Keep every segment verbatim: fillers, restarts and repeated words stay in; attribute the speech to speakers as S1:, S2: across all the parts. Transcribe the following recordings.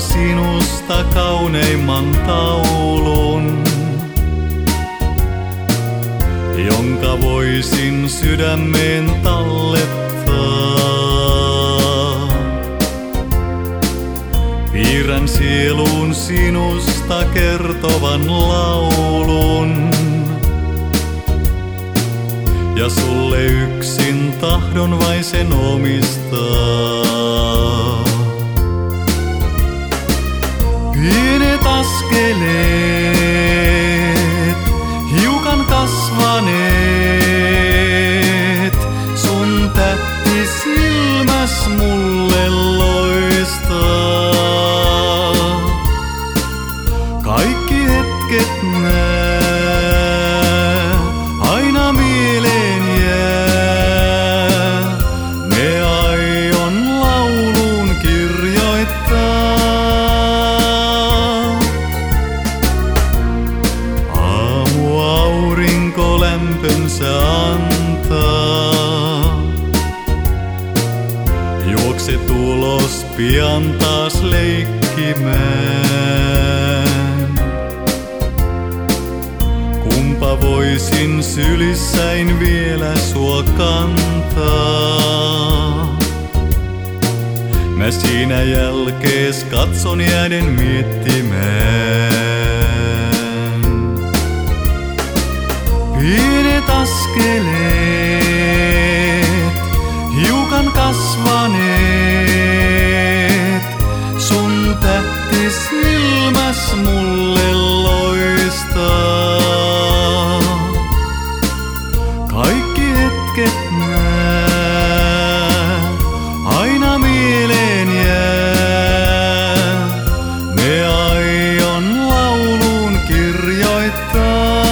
S1: sinusta kauneimman taulun, jonka voisin sydämeen tallettaa. Piirrän sieluun sinusta kertovan laulun, ja sulle yksin tahdon vain sen omistaa. Pienet askeleet, hiukan kasvaneet, sun tähti silmäs mulle loistaa. Kaikki hetket nää aina mieleen jää, ne aion lauluun kirjoittaa. Aamu aurinko lämpönsä antaa, juokset ulos pian taas leikkimään. Kumpa voisin sylissäin vielä sua kantaa. Mä siinä jälkees katson jääden miettimään. Pienet askeleet, hiukan kasvaneet, sun tähti silmäs mulle loistaa. Kaikki hetket nää aina mieleen jää, ne aion lauluun kirjoittaa.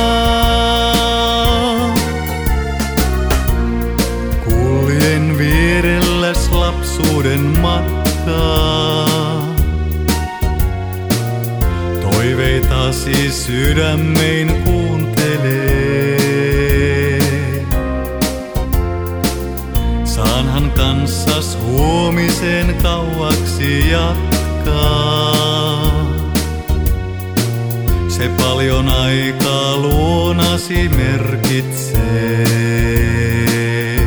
S1: Kuljen vierelläs lapsuuden matkaa, toiveitasi sydämein kuuntelee. Saanhan kanssas huomisen kauaksi jatkaa. Se paljon aikaa luonasi merkitsee.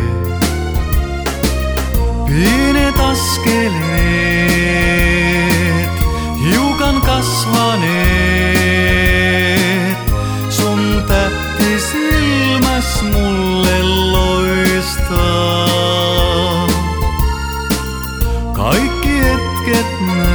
S1: Pienet askeleet, hiukan kasvaneet, sun tähti silmäs mulle loistaa. Kaikki hetket nää